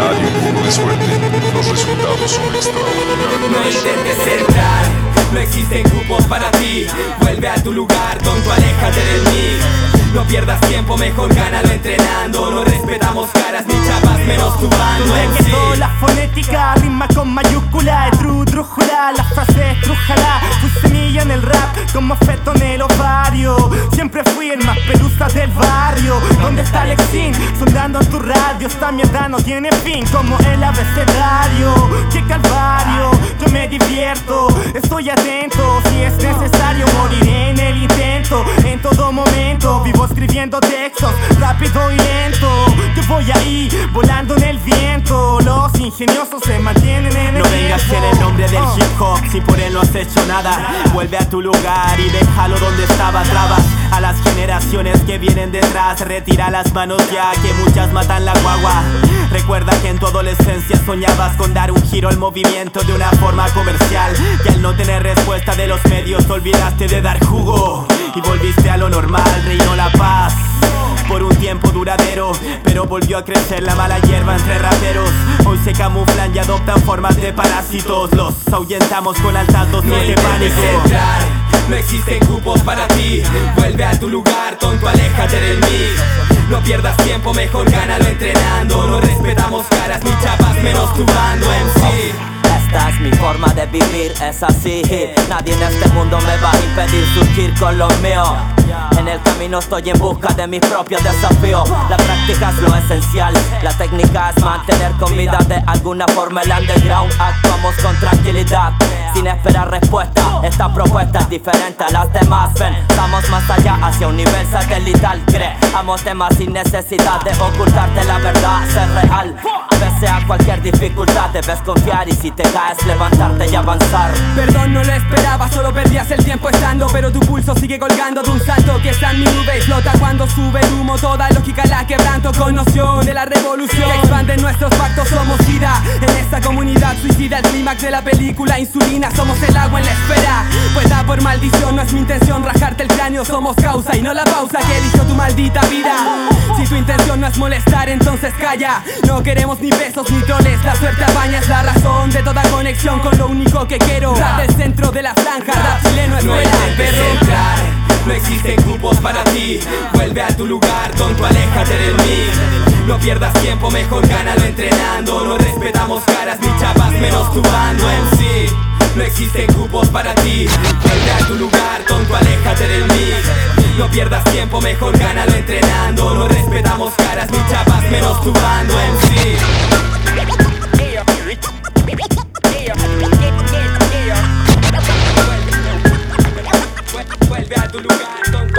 hay un poco de suerte, los resultados son extraordinarios. No intentes entrar, no existen cupos para ti. Vuelve a tu lugar, tonto, aléjate del mí. No pierdas tiempo, mejor gánalo entrenando. No respetamos caras ni chapas, menos tu bando. Donde quedó la fonética, rima con mayúscula, drújula, la frase estrújala. Fui semilla en el rap, como feto en el ovario. Siempre fui el más pelusa del barrio. ¿Dónde está Alexín? Sonando en tu radio. Esta mierda no tiene fin, como el abecedario. ¡Qué calvario! Yo me divierto, estoy atento. Si es necesario, moriré en el intento. En todo momento, vivo escribiendo textos, rápido y lento. Yo voy ahí, volando en el viento. Los ingeniosos se mantienen en el No vengas en el nombre del hip hop, si por él no has hecho nada. Vuelve a tu lugar y déjalo donde estaba. Trabas a las generaciones que vienen detrás. Retira las manos ya, que muchas matan la guagua. Recuerda que en tu adolescencia soñabas con dar un giro al movimiento de una forma comercial. Y al no tener respuesta de los medios te olvidaste de dar jugo y volviste a lo normal, reinó la paz por un tiempo duradero, pero volvió a crecer la mala hierba entre raperos. Hoy se camuflan y adoptan formas de parásitos. Los ahuyentamos con altas dosis de pánico. Entrar, no existen cupos para ti. Vuelve a tu lugar, tonto, aléjate del mí. No pierdas tiempo, mejor gánalo entrenando. No respetamos caras ni chapas, menos tu bando en sí. Esta es mi forma de vivir, es así. Nadie en este mundo me va a impedir surgir con lo mío. En el camino estoy en busca de mis propios desafíos. La práctica es lo esencial, la técnica es mantener con vida de alguna forma el underground. Actuamos con tranquilidad, sin esperar respuesta. Esta propuesta es diferente a las demás. Pensamos más allá, hacia un nivel satelital. Creamos temas sin necesidad de ocultarte la verdad, ser real. Pese a cualquier dificultad debes confiar y si te caes levantarte y avanzar. Perdón, no lo esperaba, solo perdías el tiempo estando. Pero tu pulso sigue colgando de un salto que está en mi nube. Explota cuando sube el humo, toda lógica la quebranto. Con noción de la revolución que expanden nuestros pactos, somos vida. En esta comunidad suicida, el clímax de la película Insulina. Somos el agua en la espera, pues da por maldición. No es mi intención rajarte el cráneo, somos causa y no la pausa que eligió tu maldita vida. Si tu intención no es molestar, entonces calla. No queremos ni besos ni troles, la suerte apaña, es la razón de toda conexión con lo único que quiero. Rap del centro de la franja, rap chileno No escuela, intentes entrar, no existen cupos para ti. Vuelve a tu lugar, tonto, aléjate del mí. No pierdas tiempo, mejor gánalo entrenando. No respetamos caras ni chapas, menos tu bando en sí. No existen cupos para ti. Vuelve a tu lugar, tonto, aléjate del mí. No pierdas tiempo, mejor gánalo entrenando. No respetamos caras ni chapas, menos tu bando en sí. Vuelve a tu lugar, tonto.